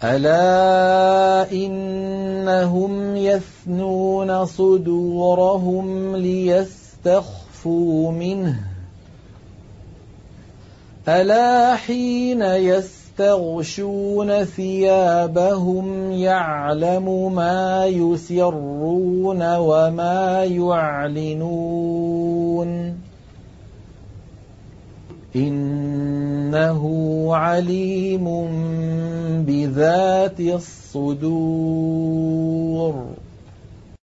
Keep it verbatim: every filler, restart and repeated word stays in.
ألا إنهم يثنون صدورهم ليستخفوا منه ألا حين يستغشون ثيابهم يعلم ما يسرون وما يعلنون إنه عليم بذات الصدور